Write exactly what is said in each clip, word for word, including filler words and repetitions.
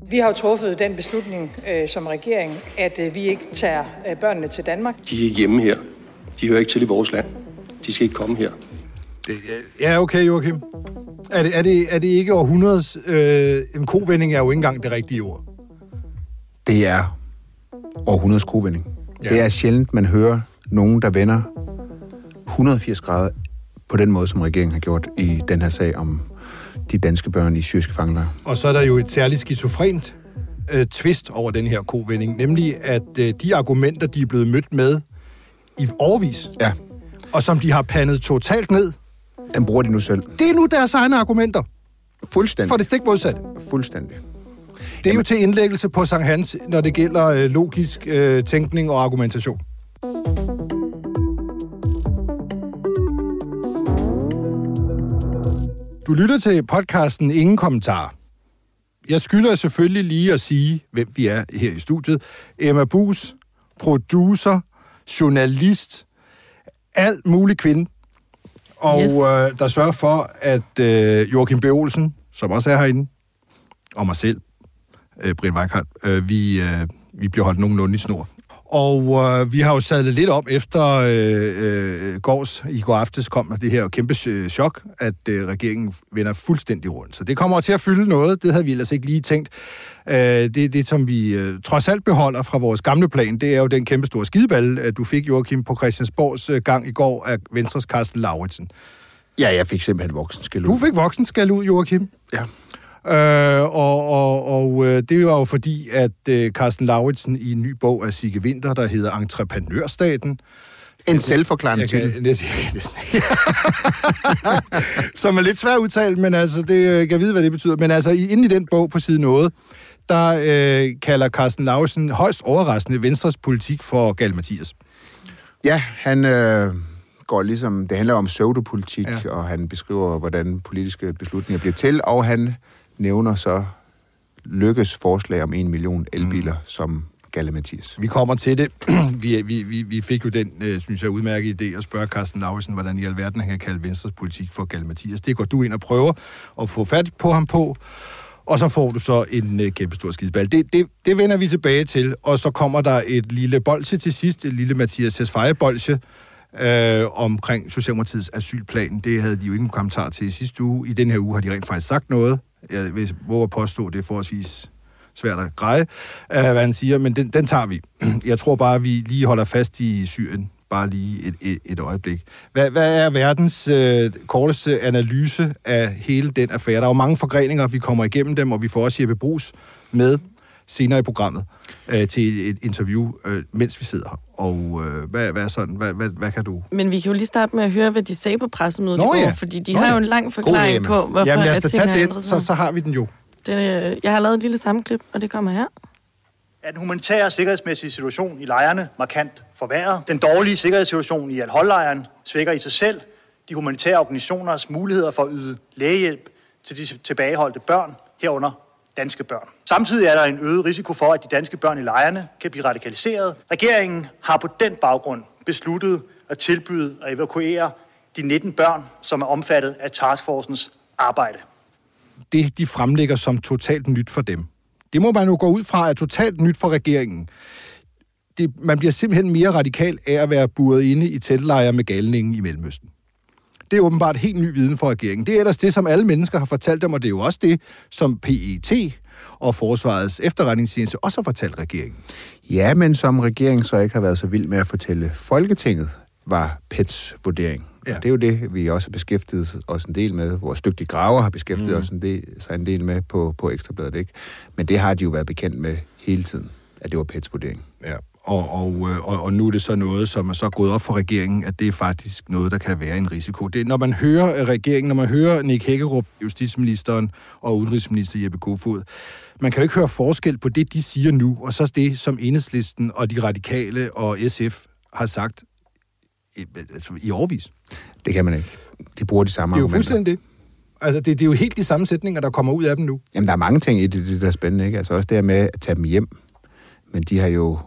Vi har jo truffet den beslutning øh, som regering, at øh, vi ikke tager øh, børnene til Danmark. De er ikke hjemme her. De hører ikke til i vores land. De skal ikke komme her. Ja, okay, Joachim. Er det, er det, er det ikke århundredes... Øh, en kovending er jo ikke engang det rigtige ord. Det er århundredes kovending. Ja. Det er sjældent, man hører nogen, der vender et hundrede og firs grader på den måde, som regeringen har gjort i den her sag om de danske børn i syriske fangelejre. Og så er der jo et særligt skizofrent øh, twist over den her kovending, nemlig at øh, de argumenter, de er blevet mødt med i årevis, ja. og som de har pandet totalt ned, den bruger de nu selv. Det er nu deres egne argumenter. Fuldstændig. For det stik modsatte. Fuldstændig. Det er Jamen. jo til indlæggelse på Sankt Hans, når det gælder øh, logisk øh, tænkning og argumentation. Du lytter til podcasten Ingen Kommentar. Jeg skylder selvfølgelig lige at sige, hvem vi er her i studiet. Emma Buus, producer, journalist, alt mulig kvinde. Og yes. øh, der sørger for, at øh, Joachim B. Olsen, som også er herinde, og mig selv, øh, Brian Weikart, øh, vi, øh, vi bliver holdt nogenlunde i snor. Og øh, vi har jo sadlet lidt om efter øh, øh, gårs, i går aftes kom det her kæmpe chok, at øh, regeringen vender fuldstændig rundt. Så det kommer til at fylde noget, det havde vi ellers ikke lige tænkt. Øh, det, det, som vi øh, trods alt beholder fra vores gamle plan, det er jo den kæmpe store skideball, at du fik, Joachim, på Christiansborgs øh, gang i går af Venstres Karsten Lauritsen. Ja, jeg fik simpelthen voksenskæld ud. Du fik voksenskæld ud, Joachim? Ja. Øh, og og, og øh, det var jo fordi, at øh, Karsten Lauritsen i en ny bog af Sigge Winther, der hedder Entreprenørstaten. En selvforklarende titel. Som er lidt svært udtalt, men altså, det kan jeg vide, hvad det betyder. Men altså, inde i den bog på side noget, der øh, kalder Karsten Lauritsen højst overraskende Venstres politik for Gal Mathias. Ja, han øh, går ligesom, det handler om pseudopolitik, ja. Og han beskriver, hvordan politiske beslutninger bliver til, og han nævner så Lykkes forslag om en million elbiler mm. som Galle Mathias. Vi kommer til det. vi, vi, vi, vi fik jo den, øh, synes jeg, udmærket idé at spørge Karsten Lauritsen, hvordan i alverden han kan kalde Venstres politik for Galle Mathias. Det går du ind og prøver at få fat på ham på, og så får du så en øh, kæmpe stor skideball. Det, det, det vender vi tilbage til, og så kommer der et lille bolsje til sidst, et lille Mathias Tesfaye-bolsje, Øh, omkring Socialdemokratiets asylplan. Det havde de jo ingen kommentar til i sidste uge. I den her uge har de rent faktisk sagt noget. Jeg vil våge at påstå, det er forholdsvis svært at greje, øh, hvad han siger, men den, den tager vi. Jeg tror bare, at vi lige holder fast i Syrien. Bare lige et, et, et øjeblik. Hvad, hvad er verdens øh, korteste analyse af hele den affære? Der er jo mange forgreninger, vi kommer igennem dem, og vi får også Jeppe Bruus med senere i programmet øh, til et interview, øh, mens vi sidder her. Og øh, hvad, hvad er sådan? Hvad, hvad, hvad kan du? Men vi kan jo lige starte med at høre, hvad de sagde på pressemødet i går, ja. fordi de Nå, har ja. jo en lang forklaring på, hvorfor Jamen, lad os da tage den, så, så, så har vi den jo. Det, jeg har lavet et lille sammenklip, og det kommer her. Er den humanitære og sikkerhedsmæssige situation i lejrene markant forværret? Den dårlige sikkerhedssituation i Al-Hol-lejren svækker i sig selv de humanitære organisationers muligheder for at yde lægehjælp til de tilbageholdte børn, herunder danske børn. Samtidig er der en øget risiko for, at de danske børn i lejrene kan blive radikaliseret. Regeringen har på den baggrund besluttet at tilbyde at evakuere de nitten børn, som er omfattet af taskforcens arbejde. Det, de fremlægger som totalt nyt for dem. Det må man jo gå ud fra, er totalt nyt for regeringen. Det, man bliver simpelthen mere radikal af at være buret inde i teltlejre med galningen i Mellemøsten. Det er åbenbart helt ny viden for regeringen. Det er ellers det, som alle mennesker har fortalt dem, og det er jo også det, som P E T og Forsvarets efterretningstjeneste også har fortalt regeringen. Ja, men som regeringen så ikke har været så vild med at fortælle Folketinget, var P E T's vurdering. Ja. Og det er jo det, vi også har beskæftiget os en del med. Vores dygtige graver har beskæftiget mm. os en del, sig en del med på, på Ekstrabladet, ikke? Men det har de jo været bekendt med hele tiden, at det var P E T's vurdering. Ja. Og, og, og, og nu er det så noget, som er så gået op for regeringen, at det er faktisk noget, der kan være en risiko. Det, når man hører regeringen, når man hører Nick Hækkerup, justitsministeren og udenrigsminister Jeppe Kofod, man kan jo ikke høre forskel på det, de siger nu, og så det, som Enhedslisten og de radikale og S F har sagt i, altså, i årevis. Det kan man ikke. De bruger de samme argumenter. Det er jo fuldstændig det. Altså, det, det er jo helt de samme sætninger, der kommer ud af dem nu. Jamen, der er mange ting i det, det der er spændende, ikke? Altså også det her med at tage dem hjem. Men de har jo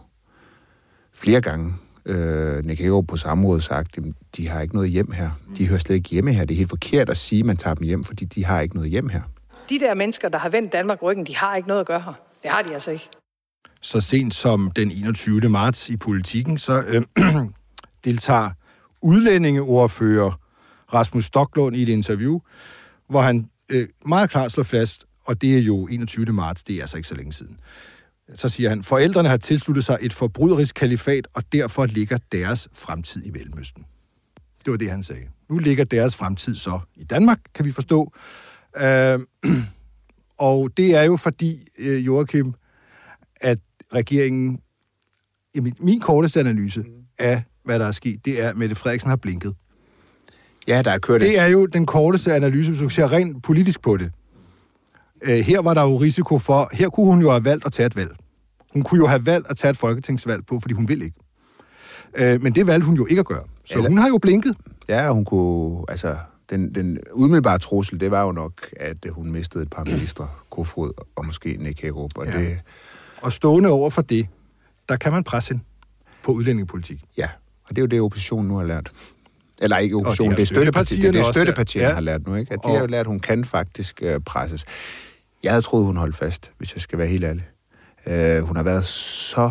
flere gange, øh, Nick Hækkerup på samråd sagt, at de har ikke noget hjem her. De hører slet ikke hjemme her. Det er helt forkert at sige, at man tager dem hjem, fordi de har ikke noget hjem her. De der mennesker, der har vendt Danmark ryggen, de har ikke noget at gøre her. Det har de altså ikke. Så sent som den enogtyvende marts i Politikken, så øh, deltager udlændingeordfører Rasmus Stoklund i et interview, hvor han øh, meget klart slår fast, og det er jo enogtyvende marts, det er altså ikke så længe siden. Så siger han, forældrene har tilsluttet sig et forbryderisk kalifat, og derfor ligger deres fremtid i Mellemøsten. Det var det, han sagde. Nu ligger deres fremtid så i Danmark, kan vi forstå. Øh, og det er jo fordi, øh, Joachim, at regeringen, jamen, min korteste analyse af, hvad der er sket, det er, at Mette Frederiksen har blinket. Ja, der er kørt. Det er jo den korteste analyse, hvis du ser rent politisk på det. Øh, her var der jo risiko for, her kunne hun jo have valgt at tage et valg. Hun kunne jo have valgt at tage et folketingsvalg på, fordi hun vil ikke. Øh, men det valgte hun jo ikke at gøre. Så Eller... hun har jo blinket. Ja, hun kunne, altså, den, den umiddelbare trussel, det var jo nok, at hun mistede et par ministre, Kofod og måske Nick Hækkerup. Og, ja. det... og stående over for det, der kan man presse hende på udlændingepolitik. Ja, og det er jo det, oppositionen nu har lært. Eller ikke oppositionen, det, det er støttepartierne, det er støttepartierne ja. har lært nu, ikke? At de og... har jo lært, at hun kan faktisk uh, presses. Jeg havde troet, hun holdt fast, hvis jeg skal være helt ærlig. Uh, hun har været så...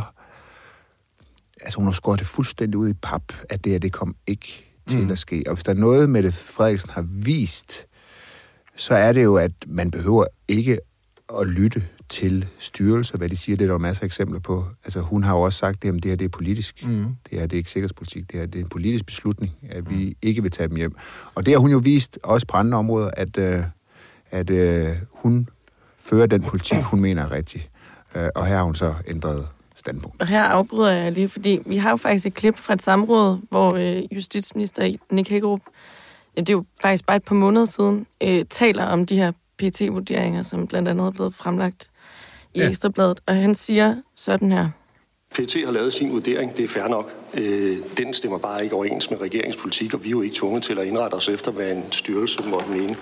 Altså, hun har skåret det fuldstændig ud i pap, at det her, det kom ikke til mm. at ske. Og hvis der er noget, Mette Frederiksen har vist, så er det jo, at man behøver ikke at lytte til styrelser, hvad de siger. Det er der jo masser af eksempler på. Altså, hun har jo også sagt, at det her det er politisk. Mm. Det her det er ikke sikkerhedspolitik. Det her det er en politisk beslutning, at vi mm. ikke vil tage dem hjem. Og det har hun jo vist, også på andre områder, at, øh, at øh, hun fører den politik, hun mener er rigtig. Øh, og her har hun så ændret standpunkt. Og her afbryder jeg lige, fordi vi har jo faktisk et klip fra et samråd, hvor øh, justitsminister Nick Hækkerup, ja, det er jo faktisk bare et par måneder siden, øh, taler om de her P E T-vurderinger, som blandt andet er blevet fremlagt i ja. Ekstrabladet, og han siger sådan her. P E T har lavet sin vurdering, det er fair nok. Øh, den stemmer bare ikke overens med regeringspolitik, og vi er jo ikke tvunget til at indrette os efter, hvad en styrelse måtte mene.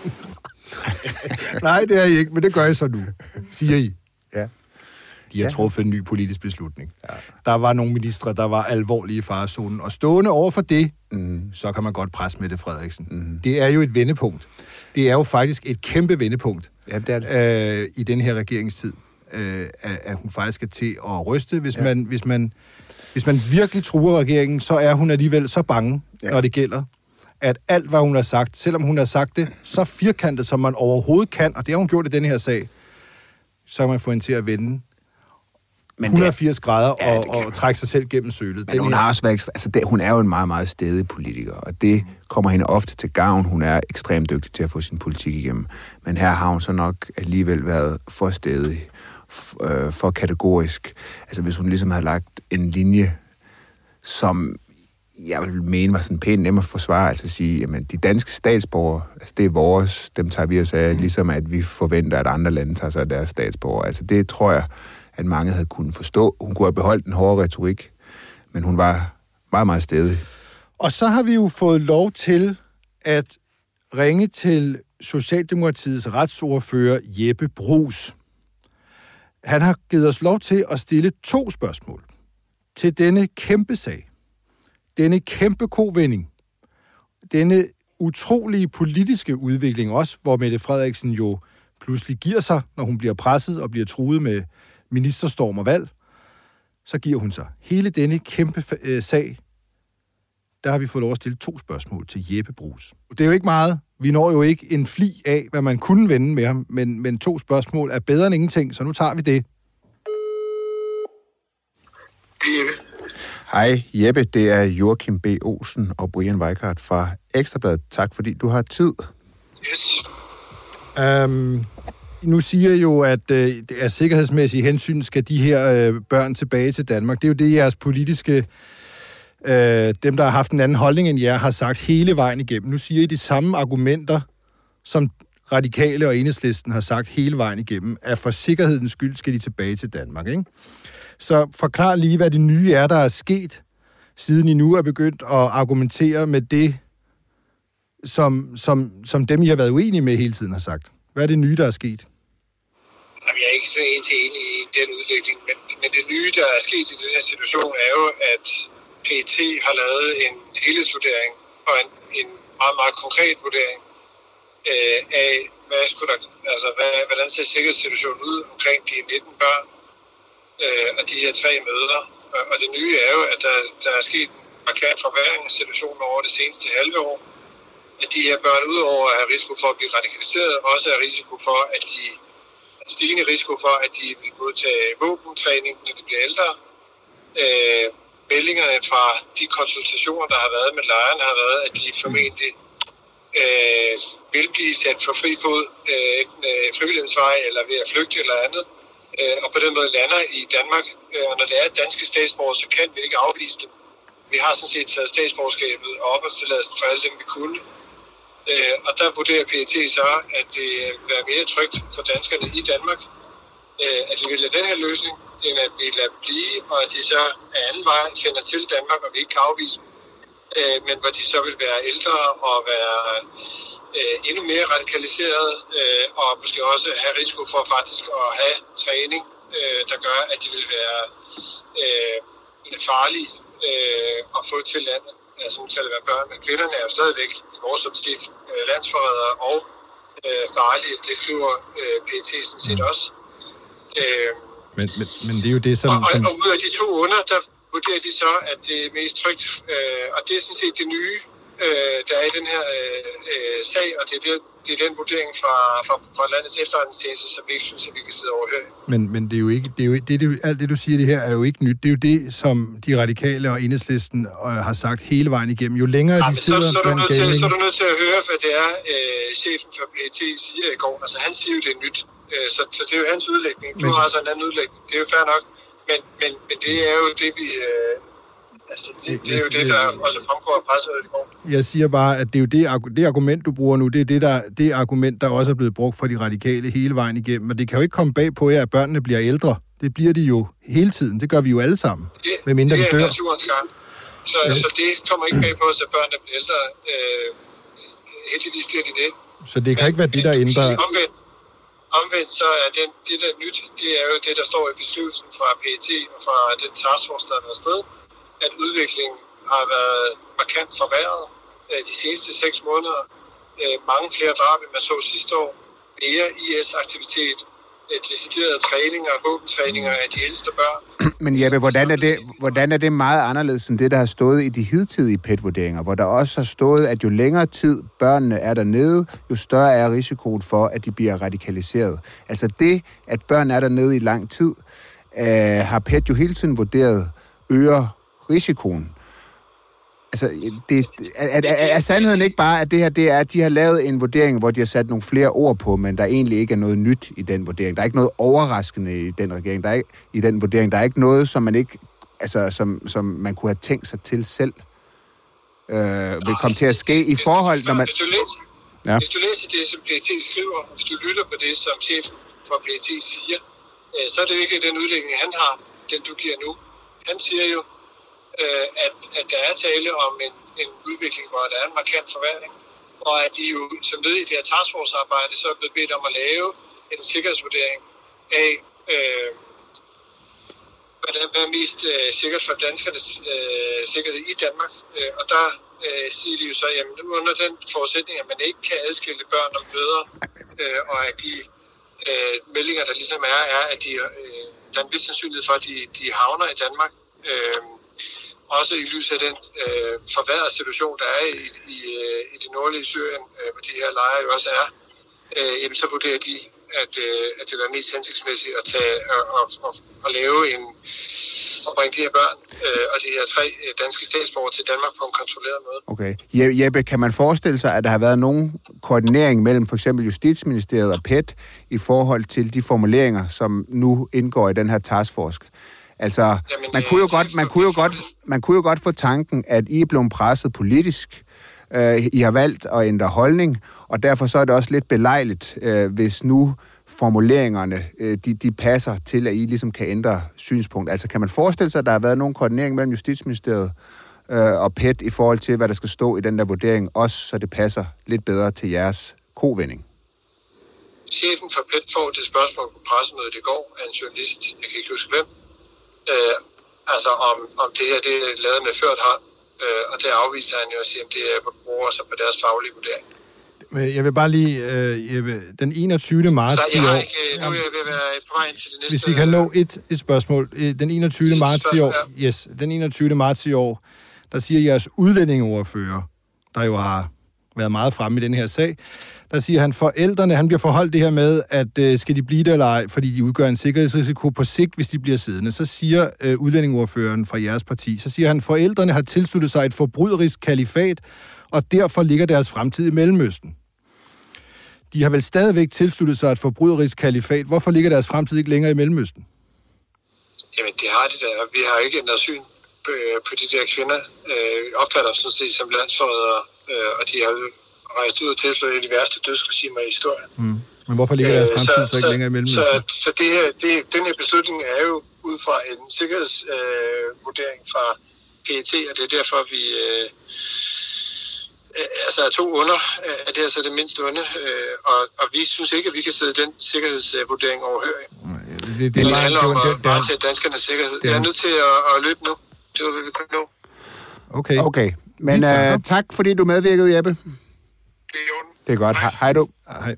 Nej, det er I ikke, men det gør I så nu, siger I. Ja. De har ja. truffet en ny politisk beslutning. Ja. Der var nogle ministre, der var alvorlige i farezonen, og stående over for det, mm. så kan man godt presse Mette Frederiksen. Mm. Det er jo et vendepunkt. Det er jo faktisk et kæmpe vendepunkt ja, det er det. Øh, i den her regeringstid, øh, at, at hun faktisk skal til at ryste. Hvis, ja. man, hvis, man, hvis man virkelig truer regeringen, så er hun alligevel så bange, ja. når det gælder, at alt, hvad hun har sagt, selvom hun har sagt det så firkantet, som man overhovedet kan, og det har hun gjort i den her sag, så kan man få hende til at vende men hundrede og firs grader ja, og, og trække sig selv gennem sølet. Men den hun, har også været ekstra, altså det, hun er jo en meget, meget stædig politiker, og det kommer hende ofte til gavn. Hun er ekstremt dygtig til at få sin politik igennem. Men her har hun så nok alligevel været for stædig, for, for kategorisk. Altså hvis hun ligesom havde lagt en linje, som jeg vil mene var sådan pænt nem at forsvare, altså at sige, jamen de danske statsborgere, altså det er vores, dem tager vi os af, mm. ligesom at vi forventer, at andre lande tager sig af deres statsborgere. Altså det tror jeg, at mange havde kunnet forstå. Hun kunne have beholdt den hårde retorik, men hun var meget, meget stædig. Og så har vi jo fået lov til at ringe til Socialdemokratiets retsordfører Jeppe Bruus. Han har givet os lov til at stille to spørgsmål til denne kæmpe sag. Denne kæmpe kovending. Denne utrolige politiske udvikling også, hvor Mette Frederiksen jo pludselig giver sig, når hun bliver presset og bliver truet med ministerstorm og valg, så giver hun sig. Hele denne kæmpe øh, sag, der har vi fået lov at stille to spørgsmål til Jeppe Bruus. Det er jo ikke meget. Vi når jo ikke en fli af, hvad man kunne vende med ham, men, men to spørgsmål er bedre end ingenting, så nu tager vi det. Jeppe. Hej Jeppe, det er Joachim B. Olsen og Brian Weikart fra Ekstrabladet. Tak fordi du har tid. Yes. Um, nu siger I jo, at øh, af sikkerhedsmæssige hensyn skal de her øh, børn tilbage til Danmark. Det er jo det, jeres politiske, øh, dem der har haft en anden holdning end jer, har sagt hele vejen igennem. Nu siger I de samme argumenter, som Radikale og Enhedslisten har sagt hele vejen igennem, at for sikkerhedens skyld skal de tilbage til Danmark, ikke? Så forklar lige, hvad det nye er, der er sket, siden I nu er begyndt at argumentere med det, som, som, som dem, I har været uenige med hele tiden har sagt. Hvad er det nye, der er sket? Jamen, jeg er ikke så en til enig i den udlægning, men, men det nye, der er sket i den her situation, er jo, at P E T har lavet en helhedsvurdering og en, en meget, meget konkret vurdering øh, af, hvad skulle der, altså, hvad, hvordan ser sikkerhedssituationen ud omkring de nitten børn, øh, og de her tre møder. Og, og det nye er jo, at der, der er sket en markant forværring af situationen over det seneste halve år. At de her børn, udover at have risiko for at blive radikaliseret, også er risiko for, at de stigende risiko for, at de vil modtage våbentræning, når de bliver ældre. Øh, meldingerne fra de konsultationer, der har været med lejrene, har været, at de formentlig øh, vil blive sat for fri fod, øh, enten øh, frivillighedsvej eller ved at flygte eller andet, øh, og på den måde lander i Danmark. Øh, og når det er danske statsborgere, så kan vi ikke afvise dem. Vi har sådan set taget statsborgerskabet og opholdstilladelsen for alle dem, vi kunne. Øh, og der vurderer P E T så, at det vil være mere trygt for danskerne i Danmark, øh, at vi vælger den her løsning, end at vi lader dem blive, og at de så af anden vej finder til Danmark, og vi ikke kan afvise dem. Øh, men hvor de så vil være ældre og være øh, endnu mere radikaliseret, øh, og måske også have risiko for faktisk at have træning, øh, der gør, at de vil være øh, farlige øh, at få til landet. Altså nu taler det være børn, men kvinderne er jo stadigvæk i vores opstik øh, landsforrædere og øh, farlige. Det skriver øh, P E T sådan set også. Øh, men, men, men det er jo det, som... Og, som... og ud af de to under, der vurderer de så, at det er mest trygt. Øh, og det er sådan set det nye, øh, der er i den her øh, sag, og det er, det, det er den vurdering fra, fra, fra landets efterretningstjeneste, som vi ikke synes, at vi kan sidde overhøre. Men, men det er jo ikke... Det er jo, det, det, alt det, du siger det her, er jo ikke nyt. Det er jo det, som de radikale og Enhedslisten øh, har sagt hele vejen igennem. Jo længere ja, de sidder... Så, så, er til, så er du nødt til at høre, hvad det er, øh, chefen for P E T siger i går. Altså, han siger jo, det er nyt. Øh, så, så det er jo hans udlægning. Du men... har altså en anden udlægning. Det er jo fair nok. Men, men, men det er jo det, vi... Øh, altså, det, det er jo det, der også fremgår af presset i går. Jeg siger bare, at det er jo det, det argument, du bruger nu, det er det, der, det argument, der også er blevet brugt for de radikale hele vejen igennem. Og det kan jo ikke komme bag på jer, at børnene bliver ældre. Det bliver de jo hele tiden. Det gør vi jo alle sammen. Det, med mindre det de dør. er naturens gang. Så, ja. så det kommer ikke bag på os, at børnene bliver ældre. Øh, heldigvis bliver de det. Så det kan men, ikke være det, der ændrer... Omvendt, omvendt så er den, det, der nyt, det er jo det, der står i beskrivelsen fra P E T og fra den taskforce, der har været sted, at udviklingen har været markant forværret øh, de seneste seks måneder. Øh, mange flere drab, end man så sidste år. Mere I S-aktivitet, øh, deciderede træninger og våbentræninger af de ældste børn. Men Jeppe, hvordan er, det, hvordan er det meget anderledes end det, der har stået i de hidtidige P E T-vurderinger, hvor der også har stået, at jo længere tid børnene er dernede, jo større er risikoen for, at de bliver radikaliseret. Altså det, at børn er dernede i lang tid, øh, har P E T jo hele tiden vurderet øger risikoen. Altså, det, er, er, er, er sandheden ikke bare, at det her, det er, at de har lavet en vurdering, hvor de har sat nogle flere ord på, men der egentlig ikke er noget nyt i den vurdering. Der er ikke noget overraskende i den regering. Der er ikke, i den vurdering. Der er ikke noget, som man ikke, altså, som, som man kunne have tænkt sig til selv, øh, vil komme til at ske i forhold, når man... Hvis du læser, ja. hvis du læser det, som P E T skriver, hvis du lytter på det, som chefen for P E T siger, øh, så er det jo ikke den udlægning, han har, den du giver nu. Han siger jo, At, at der er tale om en, en udvikling, hvor der er en markant forværring, og at de jo som led i det her taskforce-arbejde så er blevet bedt om at lave en sikkerhedsvurdering af, øh, hvad der er mest øh, sikkert for danskernes øh, sikkerhed i Danmark. Øh, og der øh, siger de jo så, jamen under den forudsætning, at man ikke kan adskille børn og mødre, øh, og at de øh, meldinger, der ligesom er, er, at de, øh, der er en vis sandsynlighed for, at de, de havner i Danmark. Øh, Også i lyset af den øh, forværrede situation, der er i, i, i det nordlige Syrien, øh, hvor de her lejre jo også er, øh, jamen, så vurderer de, at, øh, at det er mest hensigtsmæssigt at, tage, og, og, og, og lave en, og bringe de her børn øh, og de her tre danske statsborgere til Danmark på en kontrolleret måde. Okay. Jeppe, kan man forestille sig, at der har været nogen koordinering mellem for eksempel Justitsministeriet og P E T i forhold til de formuleringer, som nu indgår i den her taskforce? Altså, Jamen, man kunne jo godt, man kunne jo godt, man kunne jo godt få tanken, at I er blevet presset politisk. Uh, I har valgt at ændre holdning, og derfor så er det også lidt belejligt, uh, hvis nu formuleringerne, uh, de, de passer til, at I ligesom kan ændre synspunkt. Altså, kan man forestille sig, at der har været nogen koordinering mellem Justitsministeriet uh, og P E T i forhold til, hvad der skal stå i den der vurdering, også så det passer lidt bedre til jeres kovending? Chefen for P E T får det spørgsmål på pressemødet i går af en journalist, jeg kan ikke huske hvem, Øh, altså om, om det her det er lavet med ført hånd, øh, og det afviser han jo at sige, at det er på brugere så på deres faglige vurdering. Jeg vil bare lige... Øh, jeg vil, den enogtyvende marts Så jeg har i år... ikke... Nu er jeg ved at være på vej til det næste... Hvis vi kan nå et, et spørgsmål. Den enogtyvende marts i år... Ja. Yes, den enogtyvende marts i år, der siger jeres udlændingeordfører, der jo har været meget fremme i den her sag, der siger han, forældrene, han bliver forholdt det her med, at øh, skal de blive der eller ej, fordi de udgør en sikkerhedsrisiko på sigt, hvis de bliver siddende. Så siger øh, udlændingeordføreren fra jeres parti, så siger han, forældrene har tilsluttet sig et forbryderisk kalifat, og derfor ligger deres fremtid i Mellemøsten. De har vel stadigvæk tilsluttet sig et forbryderisk kalifat. Hvorfor ligger deres fremtid ikke længere i Mellemøsten? Jamen, det har det der. Vi har ikke ændret syn på, på de der kvinder. Øh, opfatter dem sådan set som landsforrædere, øh, og de har rejst ud og tilslået et af de værste dødsregimer i historien. Mm. Men hvorfor ligger deres fremtid så, så ikke længere i Mellemøsten? Så, så det her, det, den her beslutning er jo ud fra en sikkerhedsvurdering øh, fra P E T, og det er derfor, vi... Øh, altså to under, er det altså det mindste onde, øh, og, og vi synes ikke, at vi kan sidde den sikkerhedsvurdering overhørig. Det, det, det, det handler om at varetage danskernes sikkerhed. Jeg er nødt til at, at løbe nu. Det var, hvad vi kunne nå. Okay. Okay, men uh, tak fordi du medvirkede, Jeppe. Det er i orden. Det er godt. Hej, hej du. Hej.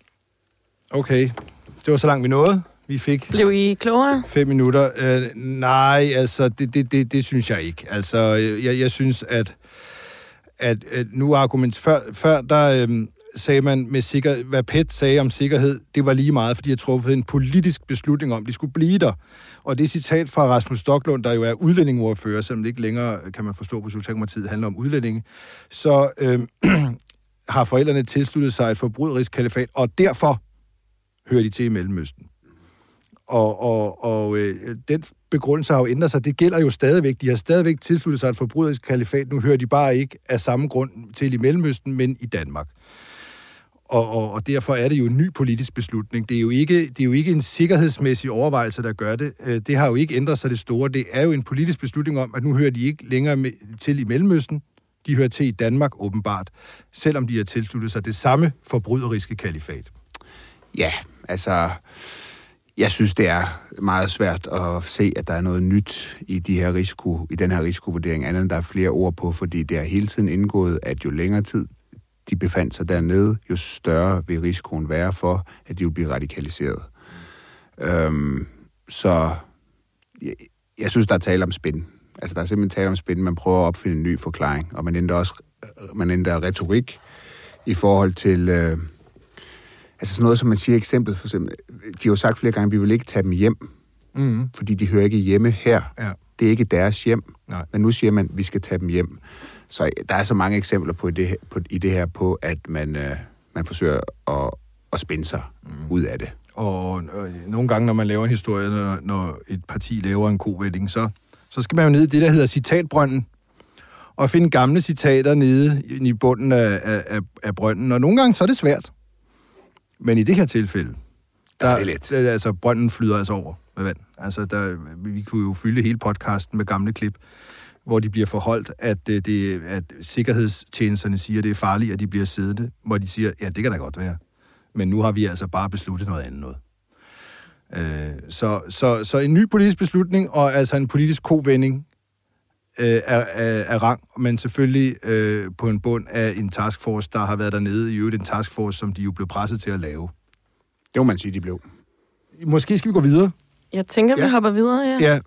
Okay, det var så langt vi nåede. Vi fik... Blev I klogere? Fem minutter. Uh, nej, altså, det, det, det, det synes jeg ikke. Altså, jeg, jeg synes, at at, at nu argument før, før der øhm, sagde man med sikker, hvad P E T sagde om sikkerhed, det var lige meget, fordi jeg truffet en politisk beslutning om, de skulle blive der. Og det citat fra Rasmus Stoklund, der jo er udlændingeordfører, selvom det ikke længere, kan man forstå på Socialdemokratiet, handler om udlændinge, så øhm, har forældrene tilsluttet sig et forbryderisk kalifat, og derfor hører de til i Mellemøsten. Og, og, og øh, den begrundelse har jo ændret sig. Det gælder jo stadigvæk. De har stadigvæk tilsluttet sig et forbryderisk kalifat. Nu hører de bare ikke af samme grund til i Mellemøsten, men i Danmark. Og, og, og derfor er det jo en ny politisk beslutning. Det er jo ikke, det er jo ikke en sikkerhedsmæssig overvejelse, der gør det. Det har jo ikke ændret sig det store. Det er jo en politisk beslutning om, at nu hører de ikke længere med, til i Mellemøsten. De hører til i Danmark, åbenbart. Selvom de har tilsluttet sig det samme forbryderiske kalifat. Ja, altså... Jeg synes, det er meget svært at se, at der er noget nyt i, de her risiko, i den her risikovurdering, andet end der er flere ord på, fordi det er hele tiden indgået, at jo længere tid de befandt sig dernede, jo større vil risikoen være for, at de vil blive radikaliseret. Øhm, så jeg, jeg synes, der er tale om spin. Altså, der er simpelthen tale om spin. Man prøver at opfinde en ny forklaring, og man ændrer også man ændrer retorik i forhold til... Øh, Altså sådan noget, som man siger eksempel, for eksempel, de har jo sagt flere gange, at vi vil ikke tage dem hjem, mm. fordi de hører ikke hjemme her. Ja. Det er ikke deres hjem. Nej. Men nu siger man, at vi skal tage dem hjem. Så der er så mange eksempler på det, på, i det her på, at man, øh, man forsøger at, at spænde sig mm. ud af det. Og, og nogle gange, når man laver en historie, når, når et parti laver en kovending, så, så skal man jo ned i det, der hedder citatbrønden, og finde gamle citater nede i bunden af, af, af brønden. Og nogle gange, så er det svært. Men i det her tilfælde, der, ja, det er altså, brønden flyder altså over med vand. Altså, der, vi kunne jo fylde hele podcasten med gamle klip, hvor de bliver forholdt, at, det, at sikkerhedstjenesterne siger, at det er farligt, at de bliver siddende, hvor de siger, ja, det kan da godt være. Men nu har vi altså bare besluttet noget andet noget. Øh, så, så, så en ny politisk beslutning, og altså en politisk kovending øh, er, er, er rang, men selvfølgelig øh, på en bund af en taskforce, der har været dernede, i øvrigt en taskforce, som de jo blev presset til at lave. Det må man sige, de blev. Måske skal vi gå videre. Jeg tænker, ja. vi hopper videre, ja. Ja.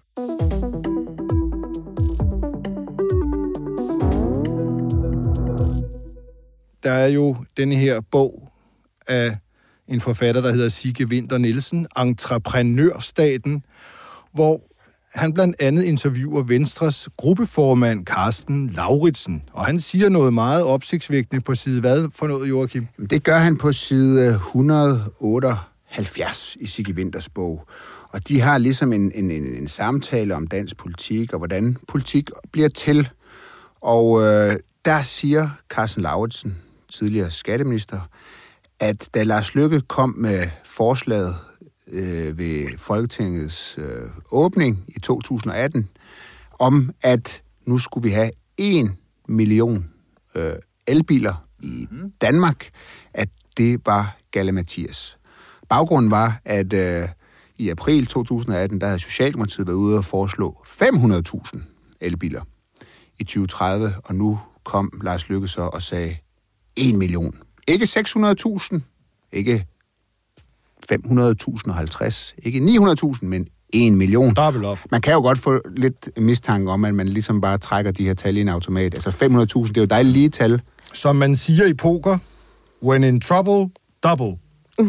Der er jo denne her bog af en forfatter, der hedder Sigge Winther Nielsen, Entreprenørstaten, hvor han blandt andet interviewer Venstres gruppeformand Karsten Lauritsen, og han siger noget meget opsigtsvækkende på side hvad for noget, Joachim? Det gør han på side et hundrede otteoghalvfjerds i Sigge Winthers bog. Og de har ligesom en, en, en, en samtale om dansk politik, og hvordan politik bliver til. Og øh, der siger Karsten Lauritsen, tidligere skatteminister, at da Lars Løkke kom med forslaget øh, ved Folketingets øh, åbning i to tusind og atten, om at nu skulle vi have en million øh, elbiler i Danmark, at det var galimatias. Baggrunden var, at øh, i april to tusind og atten, der havde Socialdemokratiet været ude og foreslå fem hundrede tusind elbiler i tyve tredive, og nu kom Lars Løkke så og sagde en million Ikke seks hundrede tusind, ikke fem hundrede tusind og halvtreds, ikke ni hundrede tusind, men en million. Dobbelt op. Man kan jo godt få lidt mistanke om, at man ligesom bare trækker de her tal i en automat. Altså fem hundrede tusind, det er jo dejligt lige tal. Som man siger i poker, when in trouble, double. uh,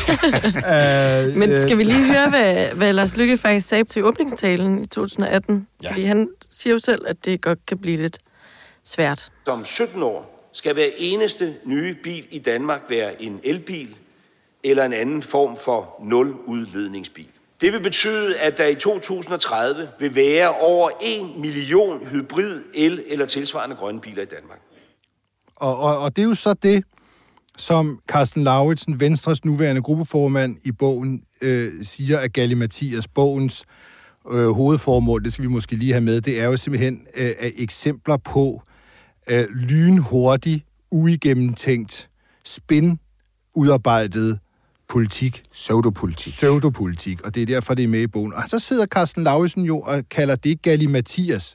Men skal vi lige høre, hvad, hvad Lars Løkke faktisk sagde til åbningstalen i to tusind og atten? Ja. Fordi han siger jo selv, at det godt kan blive lidt svært. Om sytten år skal hver eneste nye bil i Danmark være en elbil eller en anden form for nuludledningsbil. Det vil betyde, at der i to tusind og tredive vil være over en million hybrid, el eller tilsvarende grønne biler i Danmark. Og, og, og det er jo så det, som Karsten Lauritsen, Venstres nuværende gruppeformand i bogen, øh, siger, at Galimatias bogens øh, hovedformål, det skal vi måske lige have med, det er jo simpelthen øh, eksempler på øh, lynhurtig, uigennemtænkt, spin udarbejdet politik. Pseudopolitik. Pseudopolitik, og det er derfor, det er med i bogen. Og så sidder Karsten Lauritsen jo og kalder det Galimatias.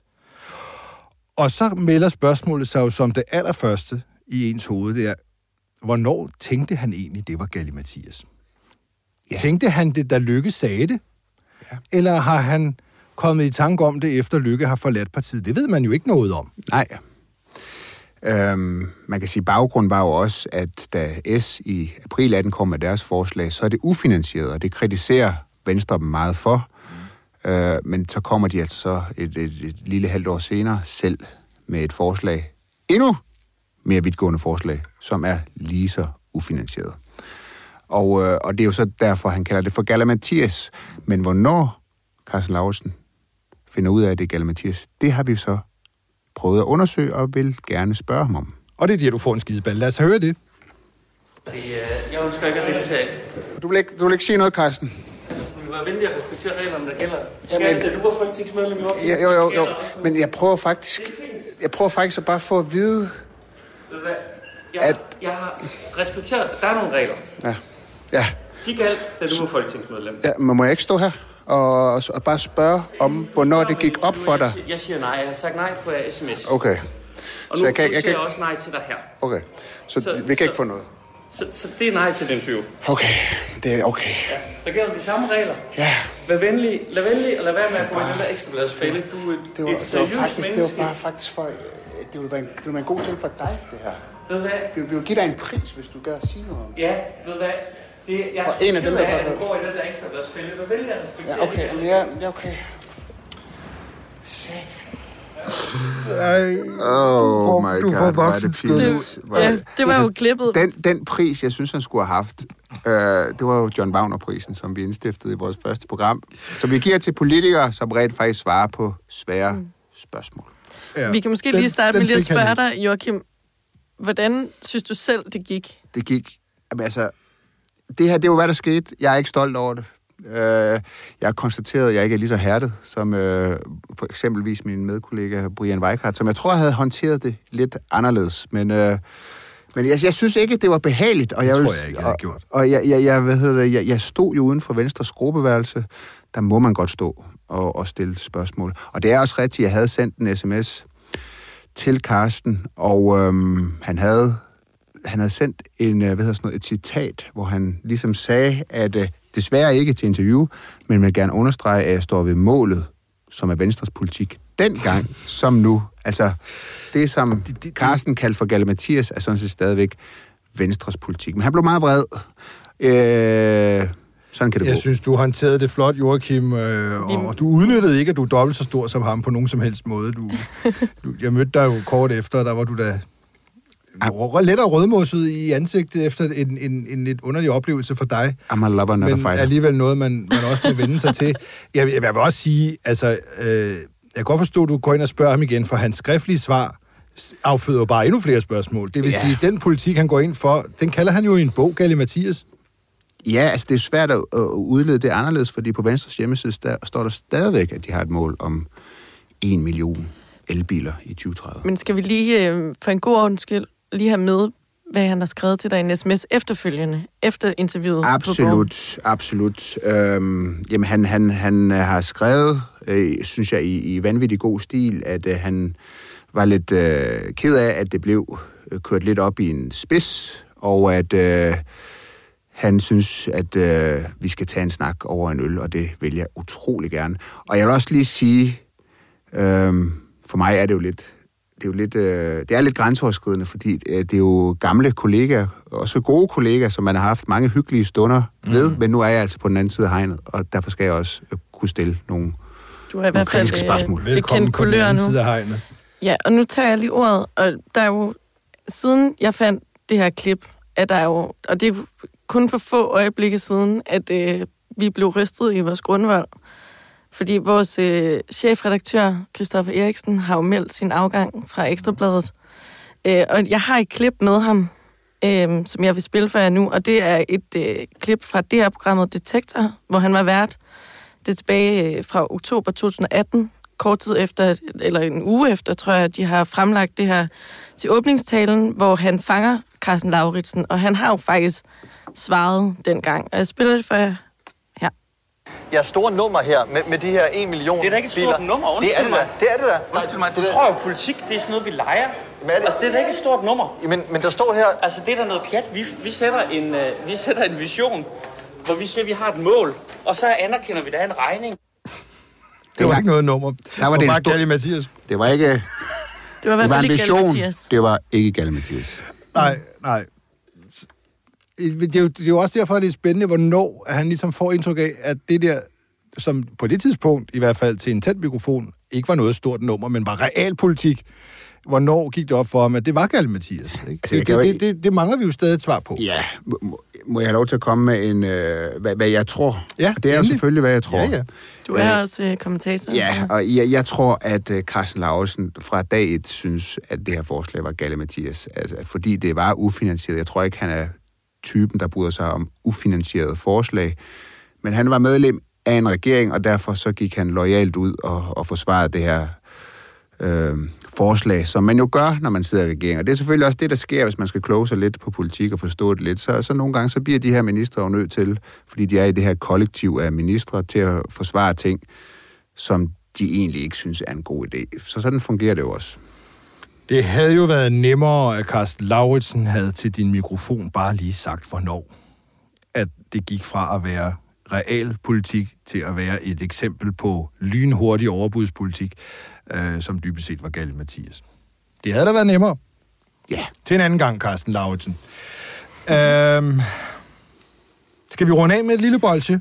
Og så melder spørgsmålet sig jo som det allerførste i ens hoved, det er, hvornår tænkte han egentlig, det var Galimatias? Ja. Tænkte han det, da Løkke sagde det? Ja. Eller har han kommet i tanke om det, efter Løkke har forladt partiet? Det ved man jo ikke noget om. Nej. Øhm, man kan sige, at baggrunden var jo også, at da S i april atten kom med deres forslag, så er det ufinansieret, og det kritiserer Venstre dem meget for. Mm. Øh, men så kommer de altså så et, et, et lille halvt år senere selv med et forslag, endnu mere vidtgående forslag, som er lige så ufinansieret. Og, øh, og det er jo så derfor, han kalder det for Galimatias. Men hvornår Karsten Lauritsen finder ud af, at det er Galimatias, det har vi så prøvet at undersøge, og vil gerne spørge ham om. Og det er det, du får en skideball. Lad os høre det. Jeg ønsker ikke at deltage. Du vil ikke, du vil ikke sige noget, Karsten? Du vil være venlig at respektere reglerne, der gælder. Skal det, du var folketingsmedlem i år? Ja, jo, jo, jo. Men jeg prøver faktisk, jeg prøver faktisk at bare få at vide, Ved du hvad? Jeg, at... jeg har respekteret, der er nogle regler. Ja. Ja. De galt, da du var folketingsmedlem. Ja, men må jeg ikke stå her og, og bare spørge om, hvornår det gik op for dig? Jeg siger nej. Jeg har sagt nej på sms. Okay. Og nu, så jeg kan, nu jeg siger kan... jeg også nej til dig her. Okay. Så, så vi kan så, ikke få noget? Så, så det er nej til den tyve. Okay. Det er okay. Ja. Der gælder de samme regler. Ja. Vær venlig, lad venlig, og lad være med at gå i den der ekstrabladsfælde. Du er et, det var, et det var seriøst faktisk, menneske. det var bare faktisk for... Det ville være en, det ville være en god ting for dig, det her. Ved hvad? Det ville give dig en pris, hvis du gad at sige noget om det. Ja, ved hvad? Det, jeg er en af dem, der af, at du går i den der ekstrabladsfælde. Vær venlig at respektere ja, okay. det. Ja, ja, okay. Sæt. Oh my du God, får voksenskød. Det, ja, det var jo klippet. Den, den pris, jeg synes, han skulle have haft, øh, det var jo John Wagner-prisen, som vi indstiftede i vores første program. Så vi giver til politikere, som rent faktisk svarer på svære mm. spørgsmål. Ja. Vi kan måske den, lige starte med lige at spørge dig, Joachim. Hvordan synes du selv, det gik? Det gik... Jamen, altså, det her, det var, hvad der skete. Jeg er ikke stolt over det. Uh, jeg har konstateret, at jeg ikke er lige så hærdet som uh, for eksempelvis min medkollega Brian Weikart, som jeg tror havde håndteret det lidt anderledes. Men, uh, men jeg, jeg synes ikke, det var behageligt. Og det jeg tror vil, jeg ikke, jeg havde gjort. Og, og jeg, jeg, jeg, hvad hedder det, jeg, jeg stod jo uden for Venstres gruppeværelse. Der må man godt stå og, og stille spørgsmål. Og det er også rigtigt, jeg havde sendt en sms til Karsten, og øhm, han havde han havde sendt en, hvad hedder sådan noget, et citat, hvor han ligesom sagde, at øh, desværre ikke til interview, men vil gerne understrege, at jeg står ved målet, som er Venstres politik dengang, som nu. Altså, det som Karsten kaldte for Galimatias, er sådan set stadigvæk Venstres politik. Men han blev meget vred. Øh, sådan kan det Jeg gå. synes, du håndterede det flot, Joachim, øh, og du udnyttede ikke, at du er dobbelt så stor som ham på nogen som helst måde. Du, du, jeg mødte dig jo kort efter, og der var du da lidt og rødmosset i ansigtet efter en, en, en lidt underlig oplevelse for dig. I'm a lover, not a fighter. Men alligevel noget, man, man også må vende sig til. Jeg, jeg vil også sige, altså, øh, jeg kan godt forstå, at du går ind og spørger ham igen, for hans skriftlige svar afføder bare endnu flere spørgsmål. Det vil ja. sige, at den politik, han går ind for, den kalder han jo i en bog, Galimatias. Ja, altså det er svært at, at udlede det anderledes, fordi på Venstres hjemmeside der, står der stadigvæk, at de har et mål om en million elbiler i tyve tredive. Men skal vi lige, øh, for en god ordens skyld, lige have med, hvad han har skrevet til dig i en sms efterfølgende, efter interviewet? Absolut, absolut. Øhm, jamen, han, han, han har skrevet, øh, synes jeg, i, i vanvittig god stil, at øh, han var lidt øh, ked af, at det blev kørt lidt op i en spids, og at øh, han synes, at øh, vi skal tage en snak over en øl, og det vil jeg utrolig gerne. Og jeg vil også lige sige, øh, for mig er det jo lidt, det er jo lidt, øh, det er lidt grænseoverskridende, fordi øh, det er jo gamle kollegaer, også gode kollegaer, som man har haft mange hyggelige stunder mm. ved, men nu er jeg altså på den anden side af hegnet, og derfor skal jeg også øh, kunne stille nogle, du er i hvert fald spørgsmål. Velkommen på den anden side af hegnet. Ja, og nu tager jeg lige ordet, og der er jo, siden jeg fandt det her klip, at der er jo, og det er kun for få øjeblikke siden, at øh, vi blev rystet i vores grundvold. Fordi vores øh, chefredaktør, Christoffer Eriksen, har jo meldt sin afgang fra Ekstrabladet. Øh, og jeg har et klip med ham, øh, som jeg vil spille for jer nu, og det er et øh, klip fra det her programmet Detektor, hvor han var vært. Det er tilbage øh, fra oktober to tusind atten, kort tid efter, eller en uge efter, tror jeg, de har fremlagt det her til åbningstalen, hvor han fanger Karsten Lauritsen, og han har jo faktisk svaret dengang. Og jeg spiller det for jer. jeres store nummer her med, med de her en million biler. Det er da ikke et stort biler. nummer, undskyld det er det mig. Da. Det er det da. Undskyld mig, du det tror jo, politik, det er sådan noget, vi leger. Men er det... Altså, det er da ikke et stort nummer. Men, men der står her... Altså, det er da noget pjat. Vi, vi, sætter en, uh, vi sætter en vision, hvor vi siger, at vi har et mål, og så anerkender vi, der er en regning. Det var ikke noget nummer. Der var det bare stor... Galle Mathias. Det var ikke... Det var, det var en vision. Mathias. Det var ikke Galle Mathias. Nej, nej. Det er, jo, det er jo også derfor, at det er spændende, hvornår han ligesom får indtryk af, at det der, som på det tidspunkt, i hvert fald til en tæt mikrofon, ikke var noget stort nummer, men var realpolitik. Hvornår gik det op for ham, at det var Galle Mathias? Ikke? Altså, det, det, det, det, det mangler vi jo stadig et svar på. Ja, må, må jeg have lov til at komme med en, øh, hvad, hvad jeg tror? Ja, det er jo selvfølgelig, hvad jeg tror. Ja, ja. Du er også øh, kommentator. Ja, så. og jeg, jeg tror, at uh, Karsten Lauritsen fra dag et synes, at det her forslag var Galle Mathias. Altså, fordi det var ufinansieret. Jeg tror ikke, han er typen, der bryder sig om ufinansierede forslag. Men han var medlem af en regering, og derfor så gik han loyalt ud og, og forsvarede det her øh, forslag, som man jo gør, når man sidder i regering. Og det er selvfølgelig også det, der sker, hvis man skal kloge sig lidt på politik og forstå det lidt. Så, så nogle gange så bliver de her ministre jo nødt til, fordi de er i det her kollektiv af ministre, til at forsvare ting, som de egentlig ikke synes er en god idé. Så sådan fungerer det jo også. Det havde jo været nemmere, at Karsten Lauritsen havde til din mikrofon bare lige sagt, hvornår at det gik fra at være realpolitik til at være et eksempel på lynhurtig overbudspolitik, øh, som dybest set var Galle Mathias. Det havde da været nemmere. Ja. Til en anden gang, Karsten Lauritsen. Øhm, skal vi runde af med et lille bolsje?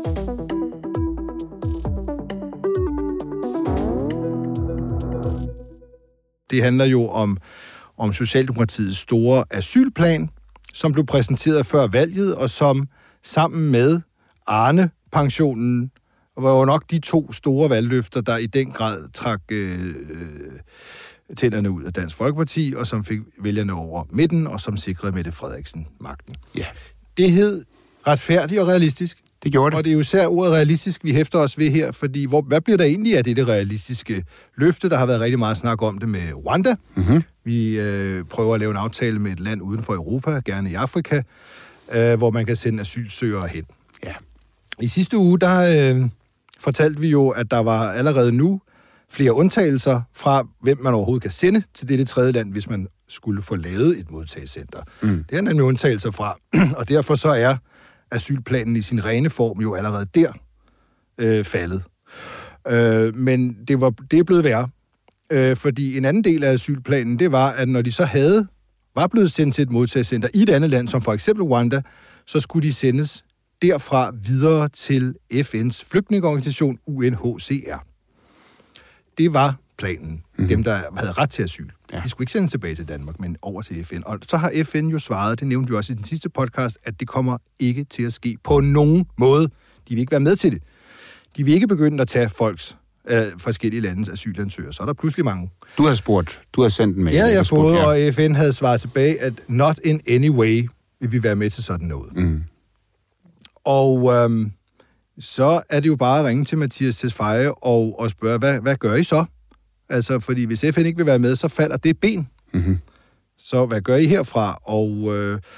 Det handler jo om, om Socialdemokratiets store asylplan, som blev præsenteret før valget, og som sammen med Arne-pensionen var jo nok de to store valgløfter, der i den grad trak øh, tænderne ud af Dansk Folkeparti, og som fik vælgerne over midten, og som sikrede Mette Frederiksen magten. Ja. Det hed retfærdigt og realistisk. Det gjorde det. Og det er jo især ordet realistisk, vi hæfter os ved her, fordi hvor, hvad bliver der egentlig af det, det realistiske løfte? Der har været rigtig meget snak om det med Rwanda. Mm-hmm. Vi øh, prøver at lave en aftale med et land uden for Europa, gerne i Afrika, øh, hvor man kan sende asylsøgere hen. Ja. I sidste uge, der øh, fortalte vi jo, at der var allerede nu flere undtagelser fra, hvem man overhovedet kan sende til dette tredje land, hvis man skulle få lavet et modtagecenter. Mm. Det er nemlig undtagelser fra, og derfor så er asylplanen i sin rene form jo allerede der øh, faldet. Øh, men det, var, det er blevet værre, øh, fordi en anden del af asylplanen, det var, at når de så havde, var blevet sendt til et modtagecenter i et andet land, som for eksempel Rwanda, så skulle de sendes derfra videre til F N's flygtningeorganisation U N H C R. Det var planen. Mm-hmm. Dem, der havde ret til asyl. Ja. De skulle ikke sendes tilbage til Danmark, men over til F N. Og så har F N jo svaret, det nævnte vi også i den sidste podcast, at det kommer ikke til at ske på nogen måde. De vil ikke være med til det. De vil ikke begynde at tage folks øh, forskellige landes asylansøgere. Så er der pludselig mange. Du har spurgt. Du har sendt en mail. Ja, jeg har fået, ja. Og F N havde svaret tilbage, at not in any way vil vi være med til sådan noget. Mm. Og øhm, så er det jo bare at ringe til Mathias Tesfaye og, og spørge, hvad, hvad gør I så? Altså, fordi hvis F N ikke vil være med, så falder det ben. Mm-hmm. Så hvad gør I herfra? Og øh,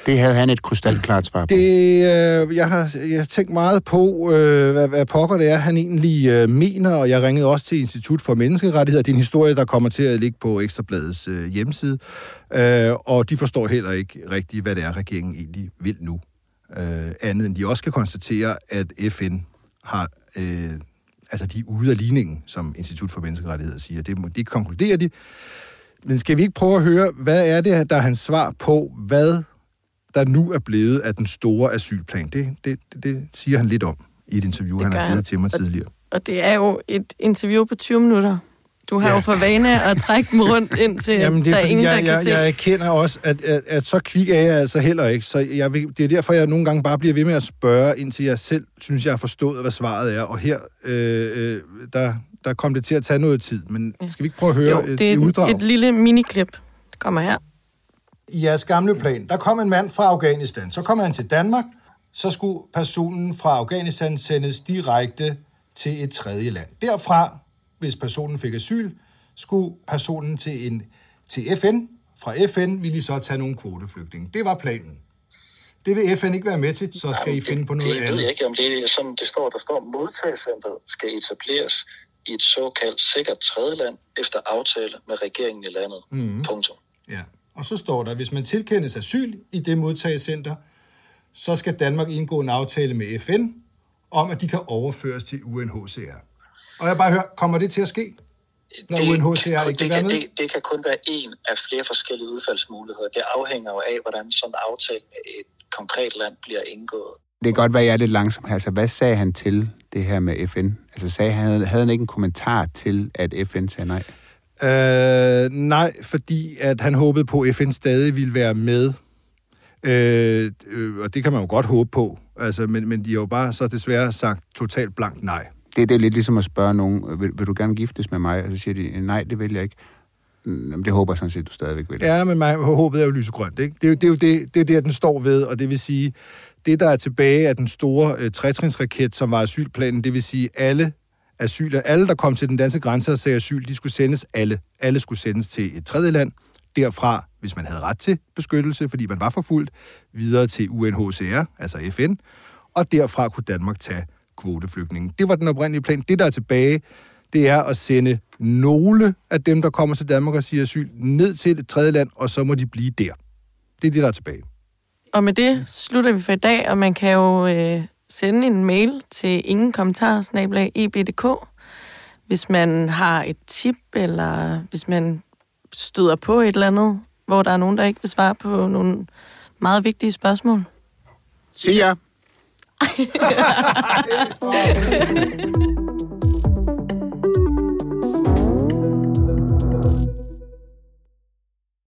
Det havde han et krystalklart svar på. Det, øh, jeg, har, jeg har tænkt meget på, øh, hvad, hvad pokker det er, han egentlig øh, mener, og jeg ringede også til Institut for Menneskerettigheder. Det er en historie, der kommer til at ligge på Ekstrabladets øh, hjemmeside, øh, og de forstår heller ikke rigtigt, hvad det er, regeringen egentlig vil nu. Øh, andet end de også kan konstatere, at F N har... Øh, altså, de er ude af ligningen, som Institut for Menneskerettigheder siger. Det, det konkluderer de. Men skal vi ikke prøve at høre, hvad er det, der er hans svar på, hvad der nu er blevet af den store asylplan? Det, det, det, det siger han lidt om i et interview, han har givet til mig tidligere. Og det er jo et interview på tyve minutter. Du har ja. jo for vane at trække dem rundt ind til, Jamen, det er, der er ingen, jeg, der kan jeg, se. Jeg erkender også, at, at, at så kvik er jeg altså heller ikke. Så jeg vil, det er derfor, jeg nogle gange bare bliver ved med at spørge, indtil jeg selv synes, jeg har forstået, hvad svaret er. Og her, øh, der, der kom det til at tage noget tid. Men skal vi ikke prøve at høre jo, et, det er et uddrag? et lille miniklip. Det kommer her. I jeres gamle plan, der kom en mand fra Afghanistan. Så kom han til Danmark. Så skulle personen fra Afghanistan sendes direkte til et tredje land. Derfra, hvis personen fik asyl, skulle personen til, en, til F N. Fra F N ville I så tage nogle kvoteflygtninge. Det var planen. Det vil F N ikke være med til, så skal Jamen, I finde det, på noget det, andet. Det ved jeg ikke, om det er sådan, det står. Der står, at modtagecentret skal etableres i et såkaldt sikkert tredjeland efter aftale med regeringen i landet. Mm-hmm. Punktum. Ja, og så står der, at hvis man tilkendes asyl i det modtagecenter, så skal Danmark indgå en aftale med F N om, at de kan overføres til U N H C R. Og jeg bare hører, kommer det til at ske, når det, U N H C R ikke det, vil være med? Det, det kan kun være en af flere forskellige udfaldsmuligheder. Det afhænger jo af, hvordan sådan en aftale med et konkret land bliver indgået. Det kan godt være, at jeg er lidt langsom her. Altså, hvad sagde han til det her med F N? Altså, sagde han, havde han ikke en kommentar til, at F N sagde nej? Øh, nej, fordi at han håbede på, at F N stadig ville være med. Øh, øh, og det kan man jo godt håbe på. Altså, men, men de har jo bare så desværre sagt totalt blankt nej. Det, det er lidt ligesom at spørge nogen, vil, vil du gerne giftes med mig? Og så siger de, nej, det vil jeg ikke. Jamen, det håber jeg sådan set, du stadigvæk vil. Ja, men mig, håbet er jo lysegrønt, ikke? Det er jo det, er jo det, det, er det, den står ved, og det vil sige, det, der er tilbage af den store øh, tretrinsraket, som var asylplanen, det vil sige, alle asyler, alle, der kom til den danske grænse og sagde asyl, de skulle sendes alle. Alle skulle sendes til et tredje land. Derfra, hvis man havde ret til beskyttelse, fordi man var forfulgt, videre til U N H C R, altså F N, og derfra kunne Danmark tage kvoteflygtninge. Det var den oprindelige plan. Det, der er tilbage, det er at sende nogle af dem, der kommer til Danmark og siger asyl, ned til et tredje land, og så må de blive der. Det er det, der er tilbage. Og med det slutter vi for i dag, og man kan jo øh, sende en mail til ingen kommentar snabel-a e b punktum d k, hvis man har et tip, eller hvis man støder på et eller andet, hvor der er nogen, der ikke vil svare på nogle meget vigtige spørgsmål. Sig ja.